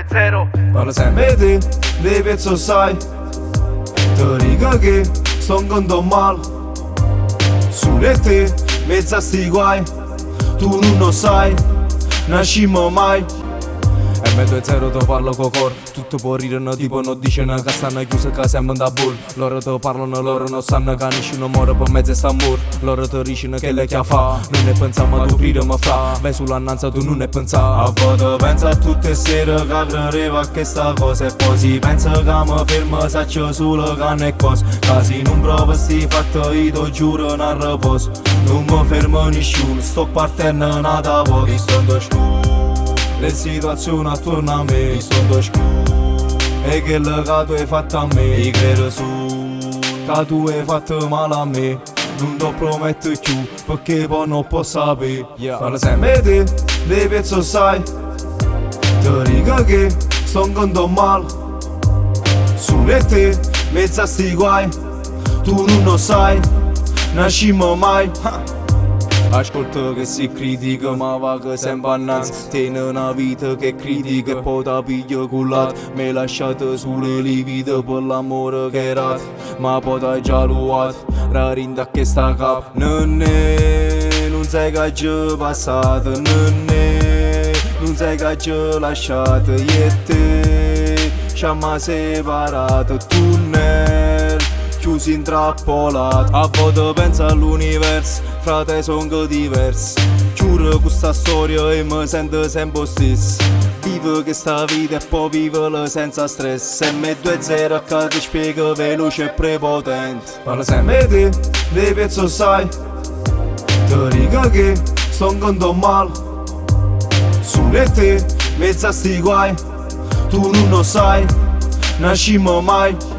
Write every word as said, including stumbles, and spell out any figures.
zero. Parla sempre te, dei pezzi sai. Ti dico che sto andando male. Sulle te, mezza sti guai. Tu non lo sai, nascimo mai. M due zero te parlo con cor. Tutto può ridere tipo non dice una che stanno chiusa che siamo da bull. Loro te parlano, loro non sanno che nessuno muore per mezzo sta mur. Loro te dicono che le che fa. Non ne pensiamo tu prima ma fra. Vai sull'annanza tu non ne pensa. A volte pensa a tutte le sere che arriva a questa cosa. E poi si pensa che mi fermo saccio solo che ne cosa. Casi non provo sti fatti io ti giuro non riposo. Non mi fermo nessuno, sto partendo nata poco. Io sto in scu. Le situazioni attorno a me sono scuro. E che le che tu hai fatto a me. Io credo su che tu hai fatto male a me. Non ti prometto più perché poi non posso sapere. Yeah. Parla sempre te, dei pezzi sai. Ti dico che sto andando male. Sulle te, mezza sti guai. Tu non lo sai, nascimo mai. Ascolta che si critica ma va che sempre annanzi. Tiene una vita che critica e poi ti piglia cullato. Mi lasciate sulle livide per l'amore che era. Ma poi t'hai già ruato, rarinda che sta capo. Non è, non sai che ci è passato. Non è, non sai che ci è lasciato. Io e te ci abbiamo separato. Tunnel chiusi intrappolati. A volte penso all'universo, frate son che diversi. Giuro questa storia e mi sento sempre stesso. Vivo questa vita e poi vivo senza stress. M due zero che ti spiego veloce e prepotente. Parla sempre te, dei pezzi sai. Ti dico che sto andando male. Sulle te, mezza sti guai. Tu non lo sai, nascimo mai.